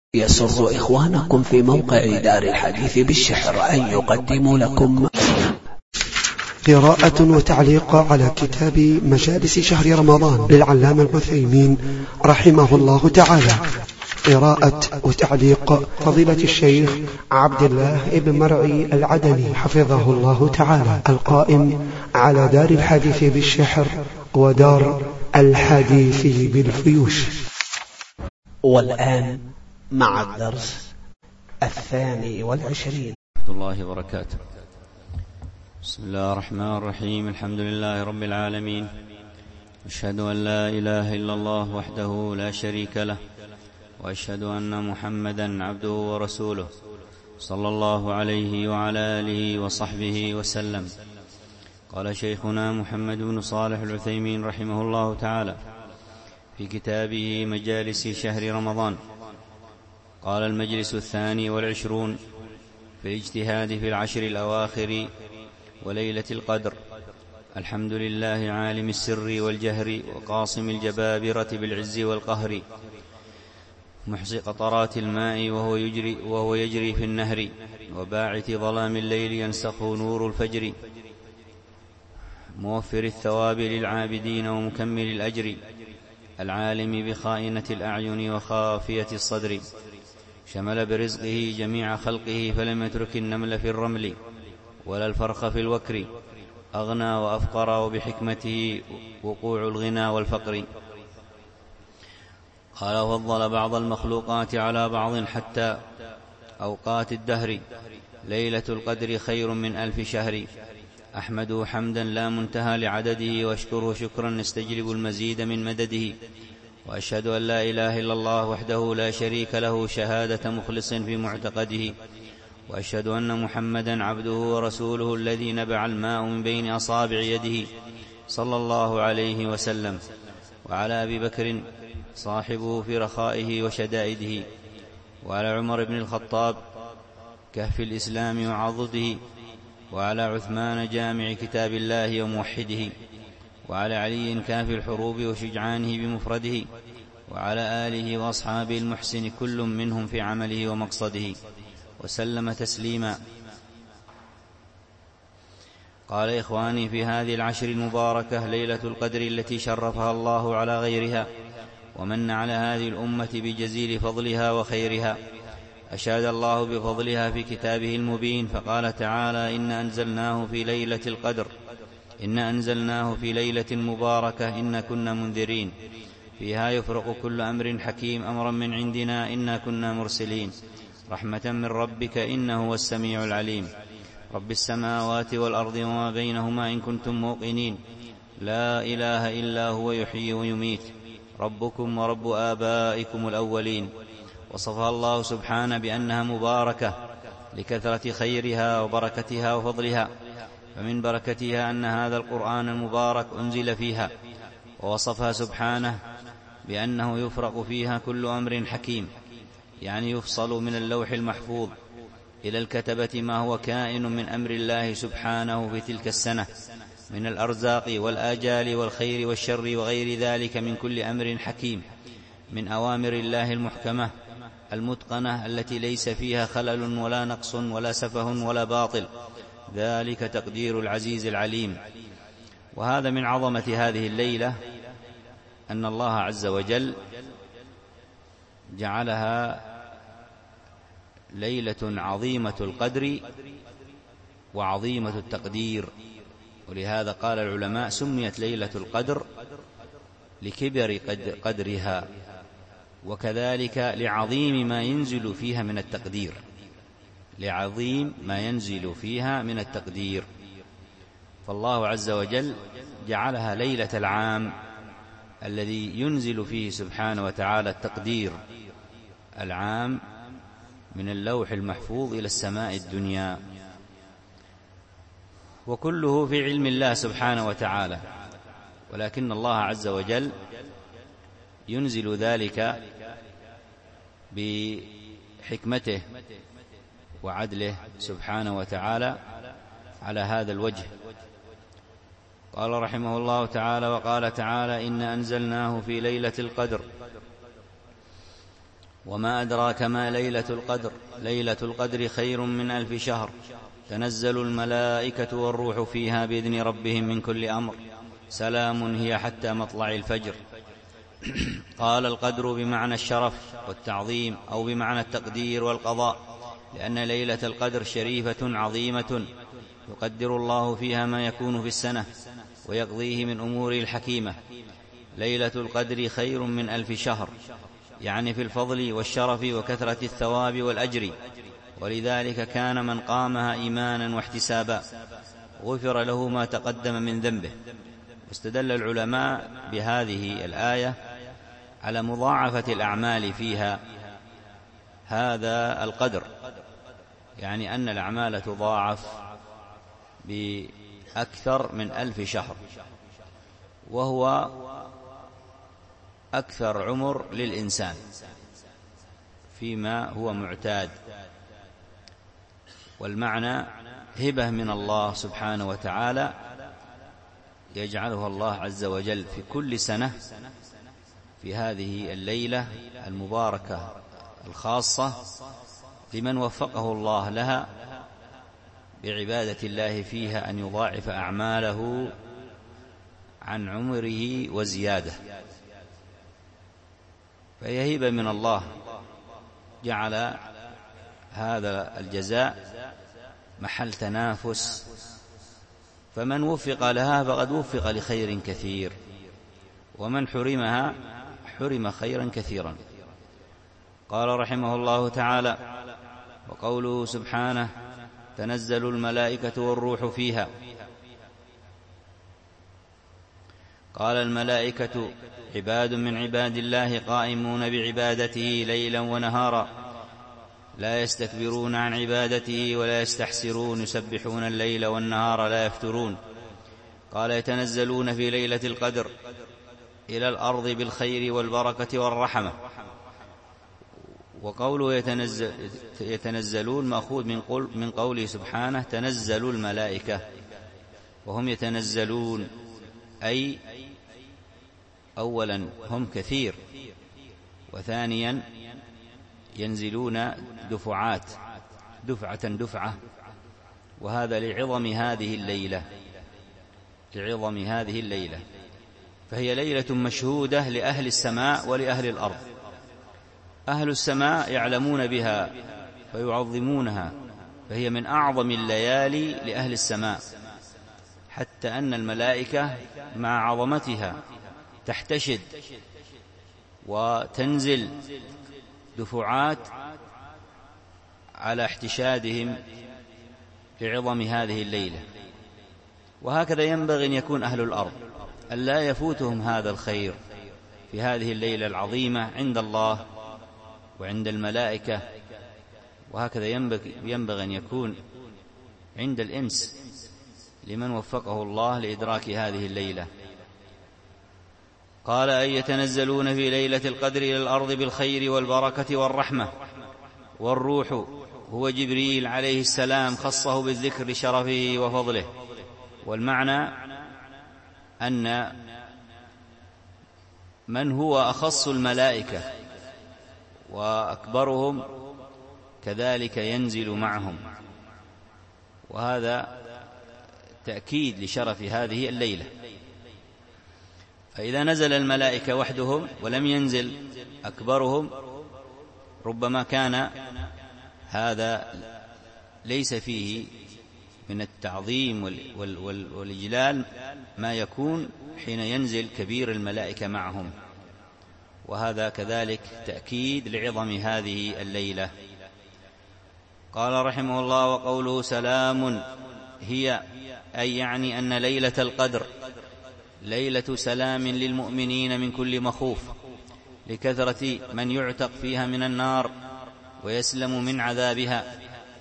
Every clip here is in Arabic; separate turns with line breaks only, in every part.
يسر إخوانكم في موقع دار الحديث بالشحر أن يقدموا لكم
قراءة وتعليق على كتاب مجالس شهر رمضان للعلامة العثيمين رحمه الله تعالى. قراءة وتعليق فضيلة الشيخ عبد الله بن مرعي العدني حفظه الله تعالى، القائم على دار الحديث بالشحر ودار الحديث بالفيوش.
والآن مع الدرس 22.
ورحمة الله وبركاته. بسم الله الرحمن الرحيم. الحمد لله رب العالمين، أشهد أن لا إله إلا الله وحده لا شريك له، وأشهد أن محمدا عبده ورسوله، صلى الله عليه وعلى آله وصحبه وسلم. قال شيخنا محمد بن صالح العثيمين رحمه الله تعالى في كتابه مجالس شهر رمضان، قال: المجلس 22 في الاجتهاد في العشر الأواخر وليلة القدر. الحمد لله عالم السر والجهر، وقاصم الجبابرة بالعز والقهر، محصي قطرات الماء وهو يجري في النهر، وباعث ظلام الليل ينسخه نور الفجر، موفر الثواب للعابدين ومكمل الأجر، العالم بخائنة الأعين وخافية الصدر، شمل برزقه جميع خلقه فلم يترك النمل في الرمل ولا الفرخ في الوكر، أغنى وأفقر وبحكمته وقوع الغنى والفقر. قال: فضل بعض المخلوقات على بعض حتى أوقات الدهر، ليلة القدر خير من 1000 شهر، أحمده حمدا لا منتهى لعدده، واشكره شكرا يستجلب المزيد من مدده، وأشهد أن لا إله إلا الله وحده لا شريك له شهادة مخلص في معتقده، وأشهد أن محمدا عبده ورسوله الذي نبع الماء من بين أصابع يده، صلى الله عليه وسلم، وعلى أبي بكر صاحبه في رخائه وشدائده، وعلى عمر بن الخطاب كهف الإسلام وعضده، وعلى عثمان جامع كتاب الله وموحده، وعلى علي كاف الحروب وشجعانه بمفرده، وعلى آله وأصحابه المحسن كل منهم في عمله ومقصده، وسلم تسليما. قال: إخواني، في هذه العشر المباركة ليلة القدر التي شرفها الله على غيرها، ومن على هذه الأمة بجزيل فضلها وخيرها، أشاد الله بفضلها في كتابه المبين، فقال تعالى: إنا أنزلناه في ليلة القدر، إنا أنزلناه في ليلة مباركة إنا كنا منذرين، فيها يفرق كل أمر حكيم، أمرا من عندنا إنا كنا مرسلين، رحمة من ربك إنه هو السميع العليم، رب السماوات والأرض وما بينهما إن كنتم موقنين، لا إله إلا هو يحيي ويميت، ربكم ورب آبائكم الأولين. وصفها الله سبحانه بأنها مباركة لكثرة خيرها وبركتها وفضلها، فمن بركتها أن هذا القرآن المبارك أنزل فيها، ووصفها سبحانه بأنه يفرق فيها كل أمر حكيم، يعني يفصل من اللوح المحفوظ إلى الكتبة ما هو كائن من أمر الله سبحانه في تلك السنة من الأرزاق والآجال والخير والشر وغير ذلك من كل أمر حكيم، من أوامر الله المحكمة المتقنة التي ليس فيها خلل ولا نقص ولا سفه ولا باطل، ذلك تقدير العزيز العليم. وهذا من عظمة هذه الليلة أن الله عز وجل جعلها ليلة عظيمة القدر وعظيمة التقدير، ولهذا قال العلماء: سميت ليلة القدر لكبر قدرها، وكذلك لعظيم ما ينزل فيها من التقدير، لعظيم ما ينزل فيها من التقدير. فالله عز وجل جعلها ليلة العام الذي ينزل فيه سبحانه وتعالى التقدير العام من اللوح المحفوظ إلى السماء الدنيا، وكله في علم الله سبحانه وتعالى، ولكن الله عز وجل ينزل ذلك بحكمته وعدله سبحانه وتعالى على هذا الوجه. قال رحمه الله تعالى: وقال تعالى: إنا أنزلناه في ليلة القدر. وما أدراك ما ليلة القدر ليلة القدر خير من 1000 شهر تنزل الملائكة والروح فيها بإذن ربهم من كل أمر سلام هي حتى مطلع الفجر. قال القدر بمعنى الشرف والتعظيم أو بمعنى التقدير والقضاء، لأن ليلة القدر شريفة عظيمة يقدر الله فيها ما يكون في السنة ويقضيه من أموره الحكيمة. ليلة القدر خير من 1000 شهر، يعني في الفضل والشرف وكثرة الثواب والأجر، ولذلك كان من قامها إيمانا واحتسابا غفر له ما تقدم من ذنبه. واستدل العلماء بهذه الآية على مضاعفة الأعمال فيها هذا القدر، يعني أن الأعمال تضاعف بأكثر من 1000 شهر، وهو أكثر عمر للإنسان فيما هو معتاد. والمعنى هبة من الله سبحانه وتعالى يجعلها الله عز وجل في كل سنة في هذه الليلة المباركة الخاصة لمن وفقه الله لها بعبادة الله فيها أن يضاعف أعماله عن عمره وزيادة. فهي هبة من الله جعل هذا الجزاء محل تنافس، فمن وفق لها فقد وفق لخير كثير، ومن حرمها حرم خيرا كثيرا. قال رحمه الله تعالى: وقوله سبحانه: تنزل الملائكة والروح فيها. قال: الملائكة عباد من عباد الله قائمون بعبادته ليلا ونهارا لا يستكبرون عن عبادته ولا يستحسرون يسبحون الليل والنهار لا يفترون. قال: يتنزلون في ليلة القدر إلى الأرض بالخير والبركة والرحمة. وقوله يتنزلون مأخوذ من قوله سبحانه: تنزل الملائكة، وهم يتنزلون أي أولا هم كثير، وثانيا ينزلون دفعات، دفعة، وهذا لعظم هذه الليلة، فهي ليلة مشهودة لأهل السماء ولأهل الأرض. أهل السماء يعلمون بها فيعظمونها، فهي من أعظم الليالي لأهل السماء، حتى أن الملائكة مع عظمتها تحتشد وتنزل دفعات على احتشادهم لعظم هذه الليلة. وهكذا ينبغي أن يكون أهل الأرض، ألا يفوتهم هذا الخير في هذه الليلة العظيمة عند الله وعند الملائكة، وهكذا ينبغي أن يكون عند الإنس لمن وفقه الله لإدراك هذه الليلة. قال: أن يتنزلون في ليلة القدر إلى الأرض بالخير والبركة والرحمة. والروح هو جبريل عليه السلام، خصه بالذكر لشرفه وفضله. والمعنى أن من هو أخص الملائكة وأكبرهم كذلك ينزل معهم، وهذا تأكيد لشرف هذه الليلة. فإذا نزل الملائكة وحدهم ولم ينزل أكبرهم ربما كان هذا ليس فيه من التعظيم والإجلال ما يكون حين ينزل كبير الملائكة معهم، وهذا كذلك تأكيد لعظم هذه الليلة. قال رحمه الله: وقوله سلام هي، أي يعني أن ليلة القدر ليلة سلام للمؤمنين من كل مخوف، لكثرة من يعتق فيها من النار ويسلم من عذابها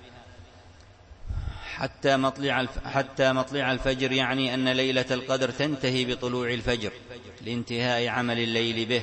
حتى مطلع الفجر، يعني أن ليلة القدر تنتهي بطلوع الفجر لانتهاء عمل الليل به.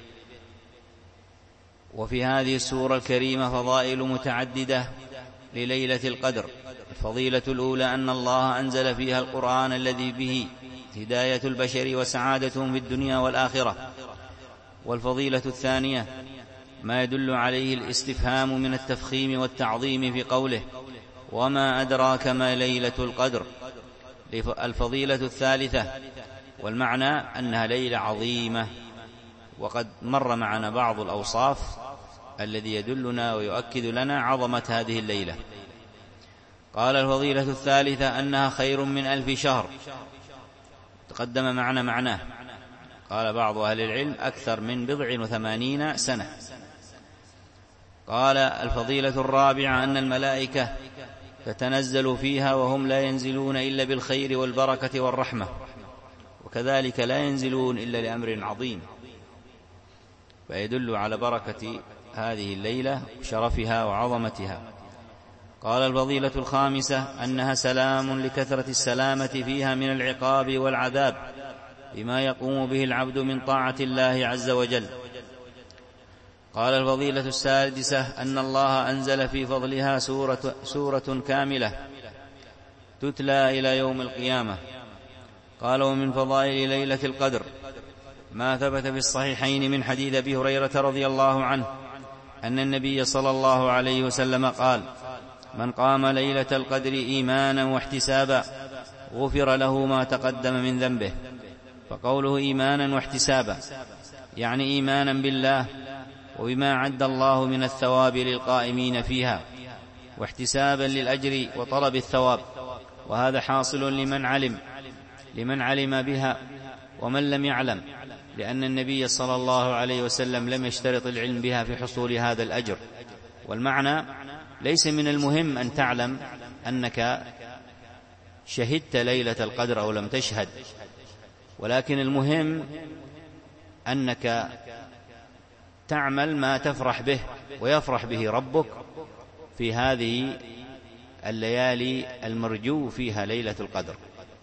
وفي هذه السورة الكريمة فضائل متعددة لليلة القدر. الفضيلة الأولى أن الله أنزل فيها القرآن الذي به هداية البشر وسعادتهم في الدنيا والآخرة. والفضيلة الثانية ما يدل عليه الاستفهام من التفخيم والتعظيم في قوله وما أدراك ما ليلة القدر. الفضيلة الثالثة، والمعنى أنها ليلة عظيمة، وقد مر معنا بعض الأوصاف الذي يدلنا ويؤكد لنا عظمة هذه الليلة. قال الفضيلة الثالثة أنها خير من 1000 شهر، تقدم معنا معناه. قال بعض أهل العلم أكثر من 80 سنة. قال الفضيلة الرابعة أن الملائكة تتنزل فيها وهم لا ينزلون إلا بالخير والبركة والرحمة، وكذلك لا ينزلون إلا لأمر عظيم، فيدل على بركة هذه الليلة وشرفها وعظمتها. قال الفضيلة الخامسة أنها سلام لكثرة السلامة فيها من العقاب والعذاب بما يقوم به العبد من طاعة الله عز وجل. قال الفضيلة السادسة أن الله أنزل في فضلها سورة كاملة تتلى إلى يوم القيامة. قال ومن فضائل ليلة القدر ما ثبت في الصحيحين من حديث أبي هريرة رضي الله عنه أن النبي صلى الله عليه وسلم قال من قام ليلة القدر إيمانا واحتسابا غفر له ما تقدم من ذنبه. فقوله إيمانا واحتسابا يعني إيمانا بالله وبما عد الله من الثواب للقائمين فيها، واحتسابا للأجر وطلب الثواب، وهذا حاصل لمن علم بها ومن لم يعلم، لأن النبي صلى الله عليه وسلم لم يشترط العلم بها في حصول هذا الأجر. والمعنى ليس من المهم أن تعلم أنك شهدت ليلة القدر أو لم تشهد، ولكن المهم أنك تعمل ما تفرح به ويفرح به ربك في هذه الليالي المرجو فيها ليلة القدر.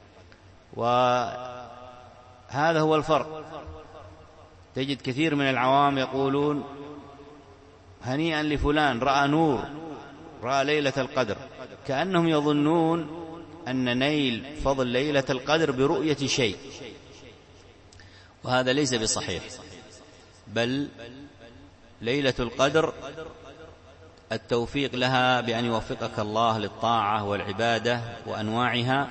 وهذا هو الفرق. تجد كثير من العوام يقولون هنيئا لفلان رأى نور، رأى ليلة القدر، كأنهم يظنون أن نيل فضل ليلة القدر برؤية شيء، وهذا ليس بصحيح. بل ليلة القدر التوفيق لها بأن يوفقك الله للطاعة والعبادة وأنواعها،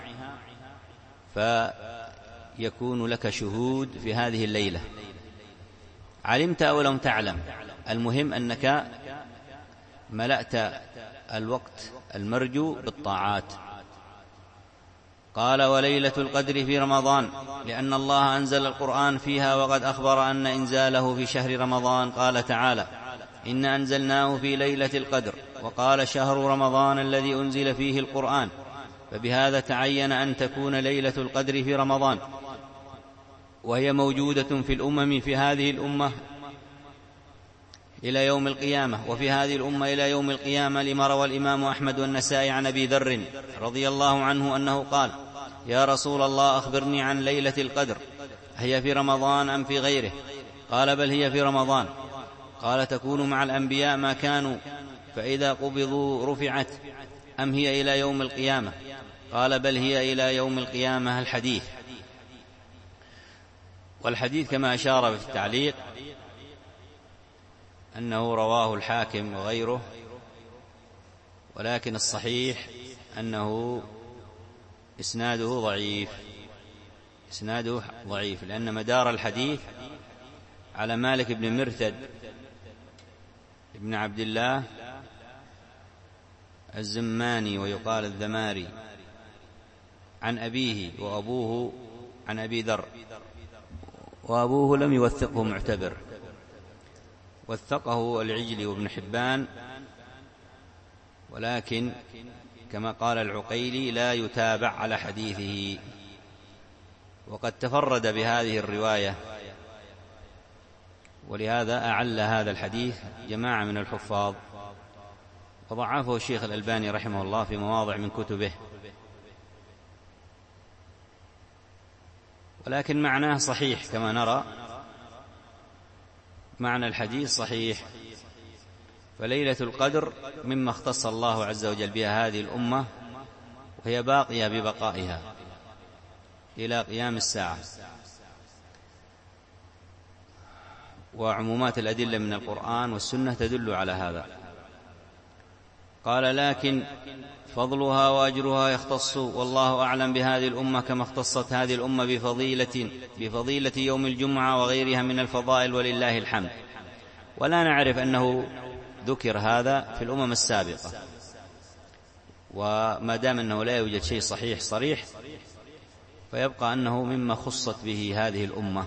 فيكون لك شهود في هذه الليلة، علمت أو لم تعلم. المهم أنك ملأت الوقت المرجو بالطاعات. قال وليلة القدر في رمضان لأن الله أنزل القرآن فيها، وقد أخبر أن إنزاله في شهر رمضان. قال تعالى إن أنزلناه في ليلة القدر، وقال شهر رمضان الذي أنزل فيه القرآن، فبهذا تعين أن تكون ليلة القدر في رمضان، وهي موجودة في الأمم في هذه الأمة إلى يوم القيامة، وفي هذه الأمة إلى يوم القيامة، لما روى الإمام أحمد والنسائي عن أبي ذر رضي الله عنه أنه قال يا رسول الله أخبرني عن ليلة القدر، هي في رمضان أم في غيره؟ قال بل هي في رمضان. قال تكون مع الأنبياء ما كانوا، فإذا قبضوا رفعت، أم هي إلى يوم القيامة؟ قال بل هي إلى يوم القيامة. الحديث. والحديث كما أشار في التعليق أنه رواه الحاكم وغيره، ولكن الصحيح أنه إسناده ضعيف، لأن مدار الحديث على مالك بن مرثد ابن عبد الله الزماني ويقال الذماري عن أبيه، وأبوه عن أبي ذر، وأبوه لم يوثقه معتبر، وثقه العجلي وابن حبان، ولكن كما قال العقيلي لا يتابع على حديثه. وقد تفرد بهذه الرواية، ولهذا أعل هذا الحديث جماعة من الحفاظ، وضعفه الشيخ الألباني رحمه الله في مواضع من كتبه، ولكن معناه صحيح كما نرى، معنى الحديث صحيح. فليلة القدر مما اختص الله عز وجل بها هذه الأمة، وهي باقية ببقائها إلى قيام الساعة. وعمومات الأدلة من القرآن والسنة تدل على هذا. قال: لكن فضلها وأجرها يختص، والله أعلم بهذه الأمة كما اختصت هذه الأمة بفضيلة يوم الجمعة وغيرها من الفضائل، ولله الحمد. ولا نعرف أنه ذكر هذا في الأمم السابقة، وما دام أنه لا يوجد شيء صحيح صريح فيبقى أنه مما خصت به هذه الأمة.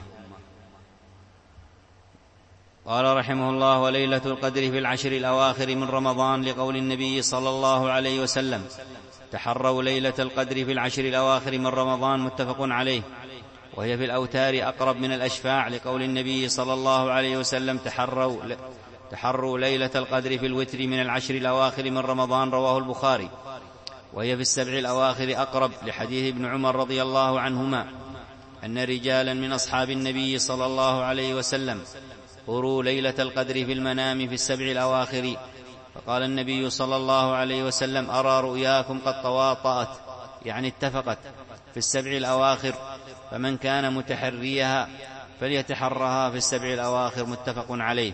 قال رحمه الله: وليلة القدر في العشر الأواخر من رمضان، لقول النبي صلى الله عليه وسلم: تحروا ليلة القدر في العشر الأواخر من رمضان، متفق عليه. وهي في الأوتار أقرب من الأشفاع، لقول النبي صلى الله عليه وسلم: تحروا ليلة القدر في الوتر من العشر الأواخر من رمضان، رواه البخاري. وهي في السبع الأواخر أقرب، لحديث ابن عمر رضي الله عنهما أن رجالا من أصحاب النبي صلى الله عليه وسلم أروا ليلة القدر في المنام في السبع الأواخر، فقال النبي صلى الله عليه وسلم: أرى رؤياكم قد تواطأت، يعني اتفقت، في السبع الأواخر، فمن كان متحريها فليتحرها في السبع الأواخر، متفق عليه.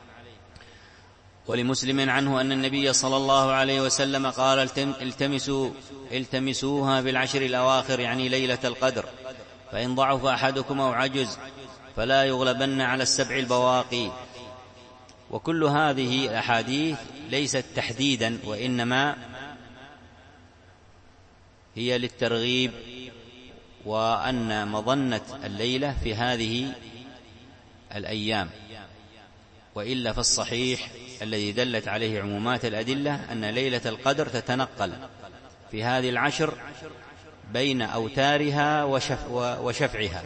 ولمسلم عنه أن النبي صلى الله عليه وسلم قال: التمسوها في العشر الأواخر، يعني ليلة القدر، فإن ضعف أحدكم أو عجز فلا يغلبن على السبع البواقي. وكل هذه الأحاديث ليست تحديدا، وإنما هي للترغيب، وأن مظنة الليلة في هذه الأيام. وإلا فالصحيح الذي دلت عليه عمومات الأدلة أن ليلة القدر تتنقل في هذه العشر بين أوتارها وشفعها،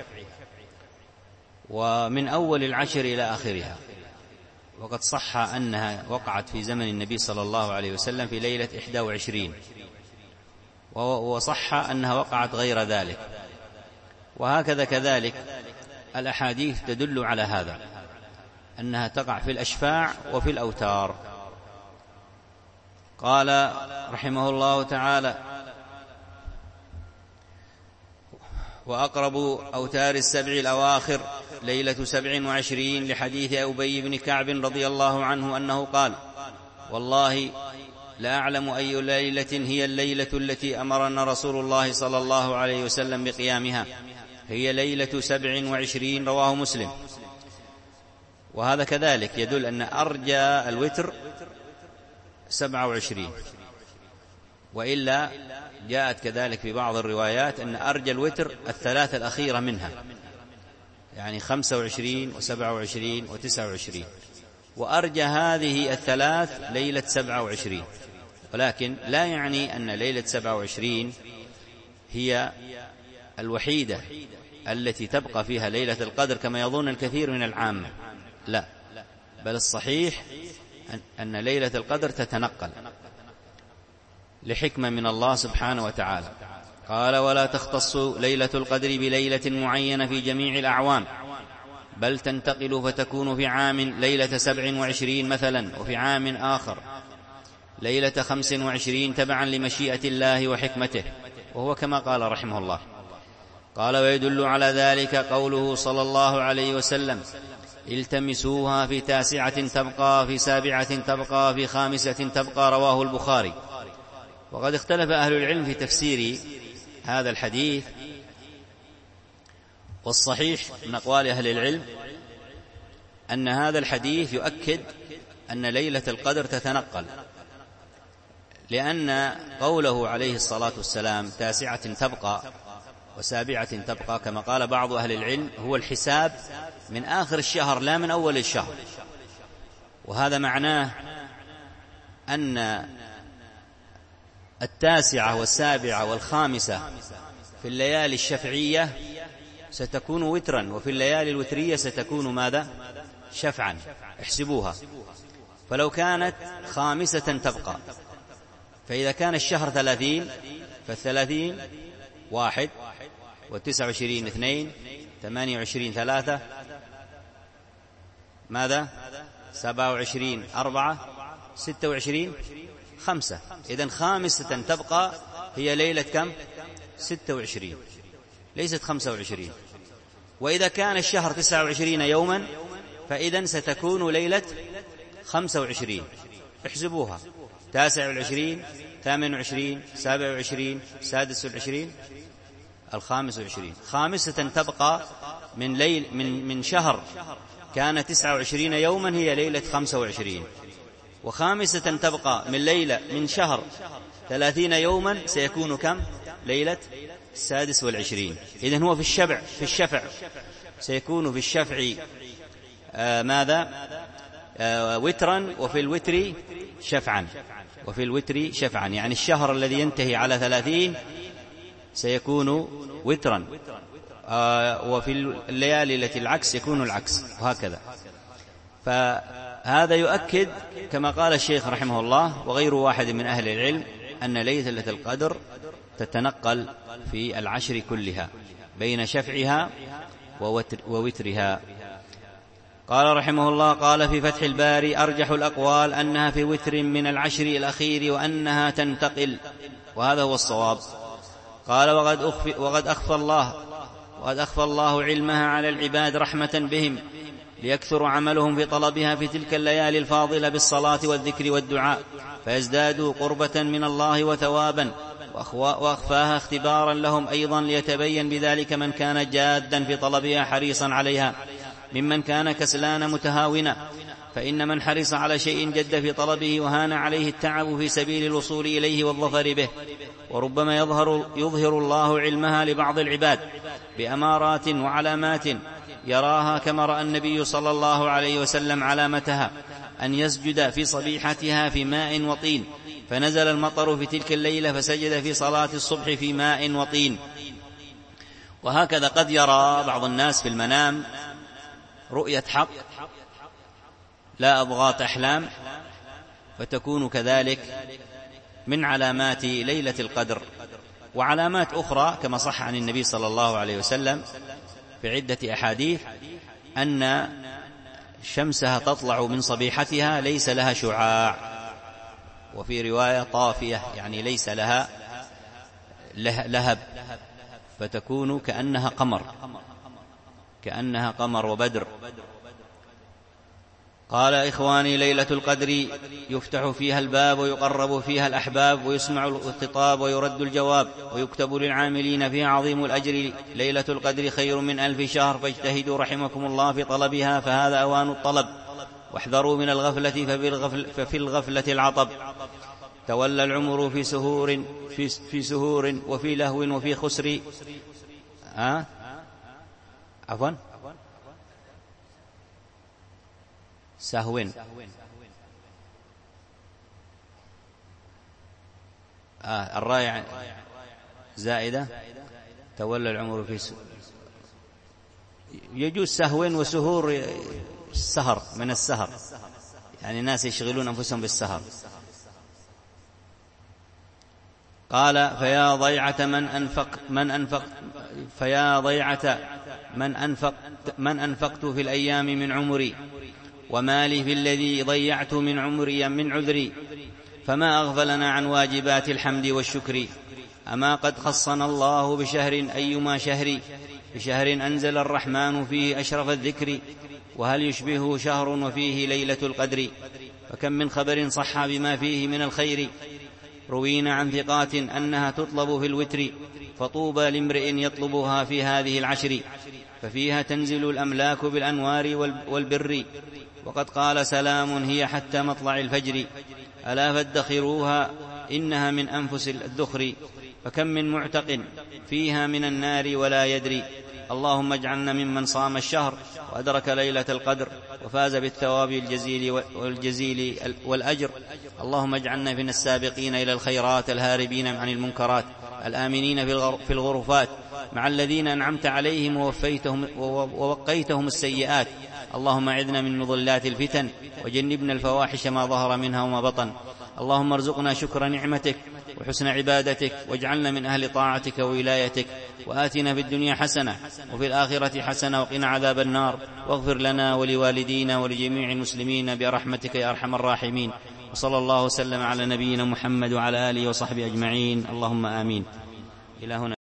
ومن أول العشر إلى آخرها. وقد صح أنها وقعت في زمن النبي صلى الله عليه وسلم في ليلة 21، وصح أنها وقعت غير ذلك. وهكذا كذلك الأحاديث تدل على هذا، أنها تقع في الأشفاع وفي الأوتار. قال رحمه الله تعالى: وأقرب أوتار السبع الأواخر ليلة 27، لحديث أبي بن كعب رضي الله عنه أنه قال: والله لا أعلم أي ليلة هي الليلة التي أمرنا رسول الله صلى الله عليه وسلم بقيامها، هي ليلة 27، رواه مسلم. وهذا كذلك يدل أن أرجى الوتر 27، وإلا جاءت كذلك في بعض الروايات أن أرجى الوتر الثلاث الأخيرة منها، يعني 25 و27 و29، وأرجى هذه الثلاث ليلة 27. ولكن لا يعني أن ليلة 27 هي الوحيدة التي تبقى فيها ليلة القدر كما يظن الكثير من العامة، لا، بل الصحيح أن ليلة القدر تتنقل لحكمة من الله سبحانه وتعالى. قال: ولا تختص ليلة القدر بليلة معينة في جميع الأعوام، بل تنتقل فتكون في عام ليلة 27 مثلا، وفي عام آخر ليلة 25 تبعا لمشيئة الله وحكمته، وهو كما قال رحمه الله. قال: ويدل على ذلك قوله صلى الله عليه وسلم: التمسوها في 9 تبقى، في 7 تبقى، في 5 تبقى، رواه البخاري. وقد اختلف أهل العلم في تفسير هذا الحديث، والصحيح من أقوال أهل العلم أن هذا الحديث يؤكد أن ليلة القدر تتنقل، لأن قوله عليه الصلاة والسلام 9 تبقى و7 تبقى كما قال بعض أهل العلم هو الحساب من آخر الشهر لا من أول الشهر. وهذا معناه أن 9 و7 و5 في الليالي الشفعية ستكون وترا، وفي الليالي الوترية ستكون ماذا؟ شفعا. احسبوها، فلو كانت 5 تبقى، فإذا كان الشهر 30 فال30 1 و29 2 28 3 ماذا؟ 27 4 26 5. إذن 5 تبقى هي ليلة كم؟ 26 ليست 25. وإذا كان الشهر 29 يوما فإذن ستكون ليلة 25. احسبوها: 29 28 27 26 25. خامسة تبقى من شهر كان 29 يوما هي ليلة 25. وخامسة تبقى من شهر 30 يوما سيكون كم؟ ليلة 26. إذن هو في الشفع سيكون في الشفع ماذا؟ وترا، وفي الوتر شفعا. يعني الشهر الذي ينتهي على 30 سيكون وترا، وفي الليالي التي العكس يكون العكس، وهكذا. فهذا يؤكد كما قال الشيخ رحمه الله وغير واحد من أهل العلم أن ليلة القدر تتنقل في العشر كلها بين شفعها ووترها. قال رحمه الله: قال في فتح الباري: أرجح الأقوال أنها في وتر من العشر الأخير وأنها تنتقل، وهذا هو الصواب. قال: وقد أخفى الله علمها على العباد رحمة بهم ليكثر عملهم في طلبها في تلك الليالي الفاضلة بالصلاة والذكر والدعاء، فيزدادوا قربة من الله وثوابا، وأخفاها اختبارا لهم أيضا ليتبين بذلك من كان جادا في طلبها حريصا عليها ممن كان كسلان متهاونا. فإن من حرص على شيء جد في طلبه وهان عليه التعب في سبيل الوصول إليه والظفر به. وربما يظهر الله علمها لبعض العباد بأمارات وعلامات يراها، كما رأى النبي صلى الله عليه وسلم علامتها أن يسجد في صبيحتها في ماء وطين، فنزل المطر في تلك الليلة فسجد في صلاة الصبح في ماء وطين. وهكذا قد يرى بعض الناس في المنام رؤية حق لا أضغاث أحلام، فتكون كذلك من علامات ليلة القدر. وعلامات أخرى كما صح عن النبي صلى الله عليه وسلم في عدة أحاديث أن شمسها تطلع من صبيحتها ليس لها شعاع، وفي رواية طافية، يعني ليس لها لهب، فتكون كأنها قمر وبدر. قال: إخواني، ليلة القدر يفتح فيها الباب ويقرب فيها الأحباب ويسمع الخطاب ويرد الجواب ويكتب للعاملين فيها عظيم الأجر. ليلة القدر خير من 1000 شهر، فاجتهدوا رحمكم الله في طلبها، فهذا أوان الطلب. واحذروا من الغفلة، ففي الغفلة العطب. تولى العمر في سهور وفي لهو وفي خسر. سهو. الراية زائدة. تولى العمر في يجوز سهو وسهور، السهر من السهر، يعني الناس يشغلون أنفسهم بالسهر. قال: فيا ضيعة من أنفقت في الأيام من عمري، ومالي في الذي ضيعت من عمري من عذري، فما أغفلنا عن واجبات الحمد والشكر. أما قد خصنا الله بشهر أيما شهر، بشهر أنزل الرحمن فيه أشرف الذكر، وهل يشبهه شهر وفيه ليلة القدر؟ فكم من خبر صح بما فيه من الخير، روينا عن ثقات أنها تطلب في الوتر، فطوبى لامرئ يطلبها في هذه العشر، ففيها تنزل الأملاك بالأنوار والبر. وقد قال: سلام هي حتى مطلع الفجر، ألا فادخروها إنها من أنفس الذخر. فكم من معتق فيها من النار ولا يدري. اللهم اجعلنا ممن صام الشهر وأدرك ليلة القدر وفاز بالثواب والجزيل والأجر. اللهم اجعلنا من السابقين إلى الخيرات، الهاربين عن المنكرات، الآمنين في الغرفات، مع الذين أنعمت عليهم ووقيتهم السيئات. اللهم أعذنا من مضلات الفتن، وجنبنا الفواحش ما ظهر منها وما بطن. اللهم ارزقنا شكر نعمتك وحسن عبادتك، واجعلنا من أهل طاعتك وولايتك. وآتنا في الدنيا حسنة وفي الآخرة حسنة وقنا عذاب النار، واغفر لنا ولوالدينا ولجميع المسلمين برحمتك يا أرحم الراحمين. وصلى الله وسلم على نبينا محمد وعلى آله وصحبه أجمعين. اللهم آمين. إلى هنا.